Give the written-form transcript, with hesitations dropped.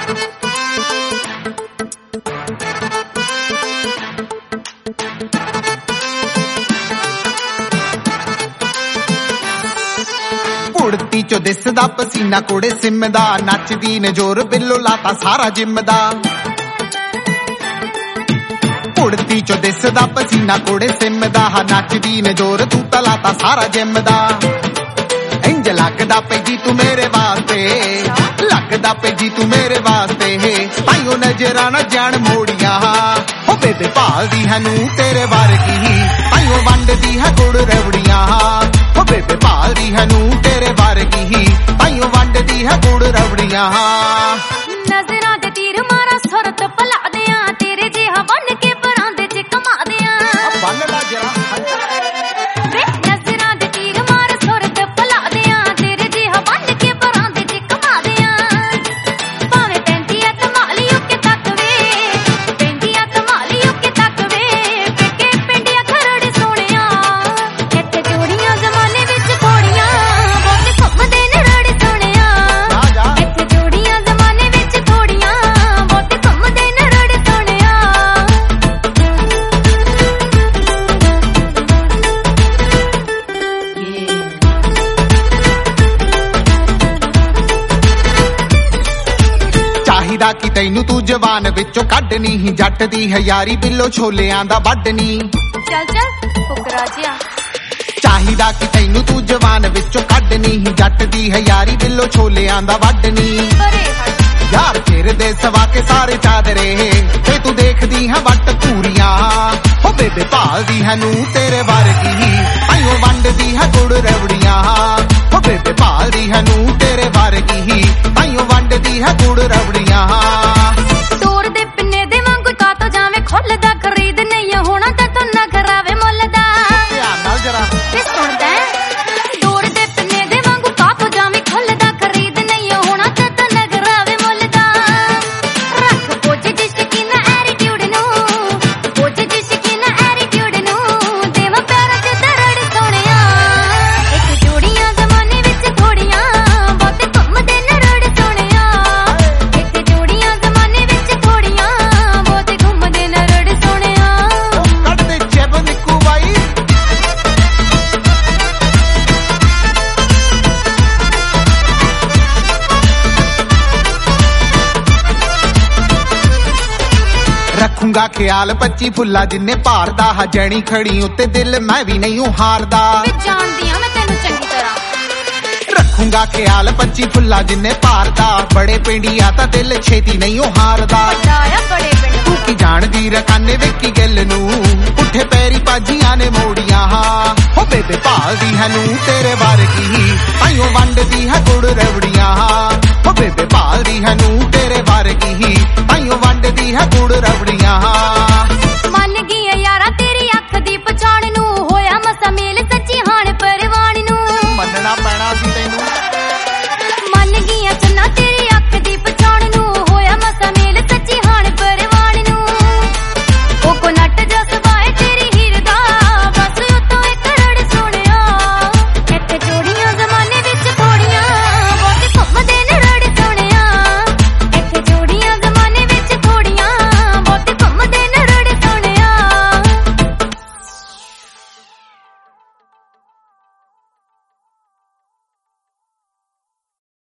ਕੁੜਤੀ ਚੋਂ ਦਿਸਦਾ ਪਸੀਨਾ ਕੋੜੇ ਸਿਮ ਦਾ, ਨੱਚਦੀ ਨੇ ਜ਼ੋਰ ਬਿੱਲੋ ਲਾਤਾ ਸਾਰਾ ਜਿੰਮ ਦਾ। ਕੁੜਤੀ ਚੋਂ ਦਿਸਦਾ ਪਸੀਨਾ ਕੋੜੇ ਸਿਮ ਦਾ, ਨੱਚਦੀ ਨੇ ਜ਼ੋਰ ਤੂੰ ਤਾਂ ਲਾਤਾ ਸਾਰਾ ਜਿੰਮ ਦਾ। ਇੰਜ ਲੱਗਦਾ ਪਈ ਜੀ ਤੂੰ ਮੇਰੇ ਵਾਸਤੇ, ਲੱਗਦਾ ਪਈ ਜੀ ਤੂੰ ਮੇਰੇ ਵਾਸਤੇ, ਤਾਈਓ ਨਜ਼ਰਾਂ ਨਾ ਜਾਣ ਮੋੜੀਆਂ। ਹੋ ਬੇਬੇ ਭਾਲਦੀ ਹੈ ਨੂੰ ਤੇਰੇ ਵਰਗੀ, ਤਾਈਓ ਵੰਡਦੀ ਹੈ ਗੁੜ ਰਵੜੀਆਂ। ਹੋ ਬੇਬੇ ਭਾਲਦੀ ਹੈ ਨੂੰ ਤੇਰੇ ਵਰਗੀ, ਤਾਈਓ ਵੰਡਦੀ ਹੈ ਗੁੜ ਰਵੜੀਆਂ। ਨਜ਼ਰਾਂ ਦੇ ਤੀਰ ਮਾਰਾ ਸੁਰਤ ਭਲਾ ਦਿਆਂ, ਤੇਰੇ ਜਿਹਾ ਬਣ ਕੇ ਪਰਾਂਦੇ ਚ ਕਮਾ ਦਿਆਂ। ਬੰਨ ਲਾ ਜਰਾ ਵੇ ਨਜ਼ਰਾਂ ਦੇ ਤੀਰ ਮਾਰ ਸੁਰਤ ਭਲਾ ਦਿਆਂ, ਤੇਰੇ ਜਿਹਾ ਬਣ ਕੇ ਪਰਾਂਦੇ ਚ ਕਮਾ ਦਿਆਂ। ਭਾਵੇਂ ਪੈਂਦੀ ਆ ਧਮਾਲੀਓ ਕੇ ਤੱਕ ਵੇ, ਪੈਂਦੀ ਆ ਧਮਾਲੀਓ ਕੇ ਤੱਕ ਵੇ, ਪੇਕੇ ਪਿੰਡਿਆ ਖਰੜ ਸੋਹਣਿਆ। ਇੱਥੇ ਜੋੜੀਆਂ ਜ਼ਮਾਨੇ ਵਿੱਚ ਥੋੜੀਆਂ, ਬਹੁਤ ਘੁੰਮਦੇ ਨੇ ਰੜ ਸੋਹਣਿਆ। ਇੱਥੇ ਜੋੜੀਆਂ ਜ਼ਮਾਨੇ ਵਿੱਚ ਥੋੜੀਆਂ, ਬਹੁਤ ਘੁੰਮਦੇ ਨੇ ਰੜ ਸੋਹਣਿਆ। ਚਾਹੀਦਾ ਕਿ ਤੈਨੂੰ ਤੂੰ ਜਵਾਨ ਵਿੱਚੋਂ ਕੱਢਣੀ ਹੀ, ਜੱਟ ਦੀ ਹੈ ਯਾਰੀ ਬਿੱਲੋ ਛੋਲਿਆਂ ਦਾ ਵੱਢਣੀ। ਚੱਲ ਚੱਲ ਫੁਕਰਾ ਜਿਹਾ। ਚਾਹੀਦਾ ਕਿ ਤੈਨੂੰ ਤੂੰ ਜਵਾਨ ਵਿੱਚੋਂ ਕੱਢਣੀ ਹੀ, ਜੱਟ ਦੀ ਹੈ ਯਾਰੀ ਬਿੱਲੋ ਛੋਲਿਆਂ ਦਾ ਵੱਢਣੀ। ਪਰੇ ਹਟ ਯਾਰ ਫਿਰਦੇ ਸਵਾ ਕੇ ਸਾਰੇ ਚਾਦਰੇ, ਤੇ ਤੂੰ ਦੇਖਦੀ ਹੈ ਵੱਟ ਪੂਰੀਆਂ। ਹੋ ਬੇਬੇ ਭਾਲਦੀ ਹੈ ਨੂੰ ਤੇਰੇ ਵਰਗੀ, ਤਾਈਓ ਵੰਡਦੀ ਹੈ ਗੁੜ ਰਵੜੀਆਂ। ਹੋ ਬੇਬੇ ਭਾਲਦੀ ਹੈ ਨੂੰ ਤੇਰੇ ਵਰਗੀ, ਤਾਈਓ ਵੰਡਦੀ ਹੈ ਗੁੜ ਰਵੜੀਆਂ। ਤੋੜ ਦੇ ਪਿੰਨੇ ਦੇ ਵਾਂਗੂ ਕਾਤੋਂ ਜਾਵੇਂ ਖੁੱਲਦਾ, ਖਰੀਦ ਨਹੀਂ ਹੋਣਾ ਤਾਂ ਤੂੰ ਨਾ ਕਰਾਵੇ ਮੁੱਲ ਦਾ। ਧਿਆਨ ਨਾਲ ਜਰਾ ਤੇ ਸੁਣਦਾ ਤੋੜ ਦੇ ਪਿੰਨੇ ਦੇ ਵਾਂਗੂ ਕਾਤੋਂ ਜਾਵੇਂ ਖੁੱਲਦਾ, ਖਰੀਦ ਨਹੀਂ ਹੋਣਾ ਤਾਂ ਤੂੰ ਨਾ ਕਰਾਵੇ ਮੁੱਲ ਦਾ। ਰੱਖ ਬੋਝ ਦੀ ਸ਼ਕੀਨ ਐਟੀਟਿਊਡ ਨੂੰ, ਬੋਝ ਦੀ ਸ਼ਕੀਨ ਐਟੀਟਿਊਡ ਨੂੰ, ਦੇਵਾਂ ਪਿਆਰਾਂ ਚ ਦਰੜ ਸੋਹਣਿਆ। ਇੱਕ ਜੋੜੀਆਂ ਜ਼ਮਾਨੇ ਵਿੱਚ ਥੋੜੀਆਂ, ਬਹੁਤ ਘੁੰਮਦੇ ਨੇ ਰੜ ਸੋਹਣਿਆ। ਇੱਕ ਜੋੜੀਆਂ ਜ਼ਮਾਨੇ ਵਿੱਚ ਥੋੜੀਆਂ, ਬਹੁਤ ਘੁੰਮਦੇ ਨੇ ਰੜ ਸੋਹਣਿਆ। ਕੱਢ ਦੇ ਜੇਬ ਨਿੱਕੂ ਬਾਈ। ਰੱਖੂੰਗਾ ਖਿਆਲ 25 ਫੁੱਲਾ ਜਿੰਨੇ ਭਾਰਦਾ, ਹਜਣੀ ਖੜੀ ਉੱਤੇ ਦਿਲ ਮੈਂ ਵੀ ਨਹੀਂ ਹਾਰਦਾ। ਮੈਂ ਜਾਣਦੀ ਆ ਮੈਂ ਤੈਨੂੰ ਚੰਗੀ ਤਰ੍ਹਾਂ। ਰੱਖੂੰਗਾ ਖਿਆਲ 25 ਫੁੱਲਾ ਜਿੰਨੇ ਭਾਰਦਾ, ਬੜੇ ਪਿੰਡੀਆ ਤਾਂ ਦਿਲ ਛੇਤੀ ਨਹੀਂ ਹਾਰਦਾ। ਵੱਡਾ ਆ ਬੜੇ ਪਿੰਡ ਤੂੰ ਕੀ ਜਾਣਦੀ ਰਕਾਨੇ ਵੇਖੀ ਗੱਲ ਨੂੰ, ਉੱਠੇ ਪੈਰੀ ਪਾਜੀਆਂ ਨੇ ਮੋੜੀਆਂ। ਹੋ ਬੇਬੇ ਭਾਲਦੀ ਹੈ ਨੂੰ ਤੇਰੇ ਵਰਗੀ, ਤਾਈਓ ਵੰਡਦੀ ਹੈ ਗੁੜ ਰਵੜੀਆਂ। ਹੋ ਬੇਬੇ ਭਾਲਦੀ ਹੈ ਨੂੰ ਤੇਰੇ ਵਰਗੀ, ਤਾਈਓ ਵੰਡਦੀ ਹੈ ਗੁੜ ਰਵੜੀਆਂ।